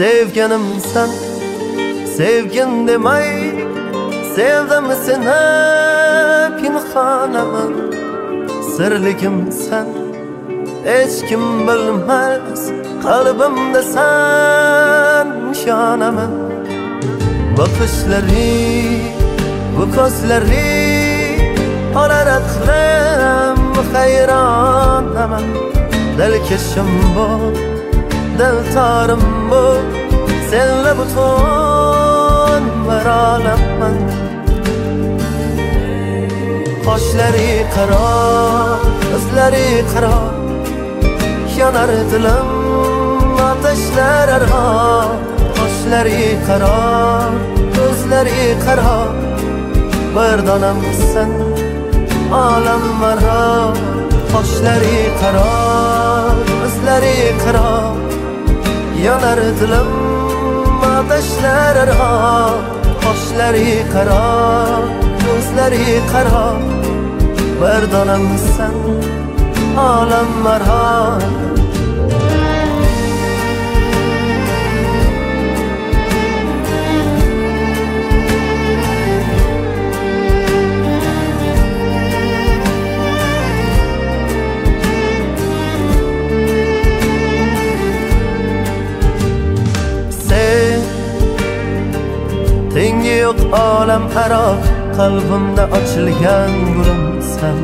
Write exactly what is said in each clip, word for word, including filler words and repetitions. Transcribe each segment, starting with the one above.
sevganim sen, sevgin demay sevdim seni pinhanaman. Sirligim sen, hech kim bilmez qalbimda sen nishonaman. Bakışları, bu ko'zlari hararatlam hayronaman. Dilkashim bu, diltorim bu, senla butun bir olamman. Qoshlari qaro, ko'zlari qaro, yonar dilim ateşler aro. Qoshlari qaro, ko'zlari qaro, bir donam sen olam maro. Qoshlari qaro, ko'zlari qaro, yonar dilim ateşler aro. Qoshlari qaro, ko'zlari qaro, bir donam sen olam maro. Tengi yok olam aro, qalbimda ochilgan gulumsan.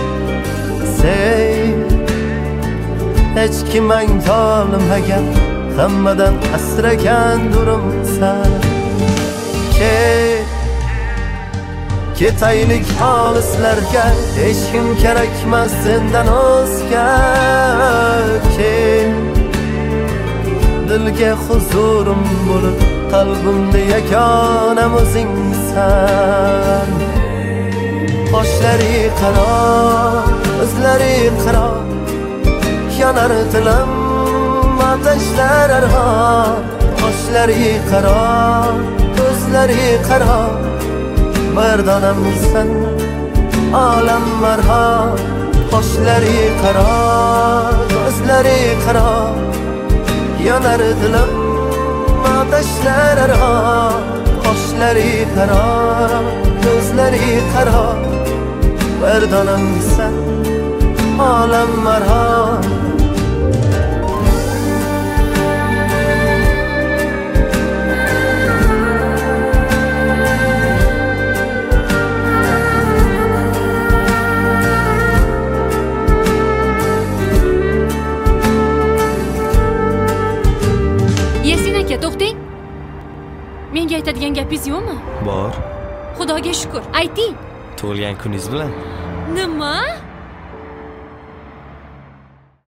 Sen hech kim angolmagan, hammadan asragan durumsan. Ket, ketaylik olislarga, hech kim kerakmas sendan o'zga. Ket, dilga huzurim bo'lib, qalbimda yagonam o'zingsan. Qoshlari qaro, ko'zlari qaro, yonar dilim ateşler aro. Qoshlari qaro, ko'zlari qaro, bir donam sen olam maro. Qoshlari qaro, ko'zlari qaro, yonar dilim ateşler aro. Qoshlari qaro, ko'zlari qaro, bir donam sen olam maro. Yasin aka, to'xtang. Menga aytadigan gapingiz yo'qmi? Bor. Xudoga shukr, ayting. Tug'ilgan kuningiz bilan. Nima?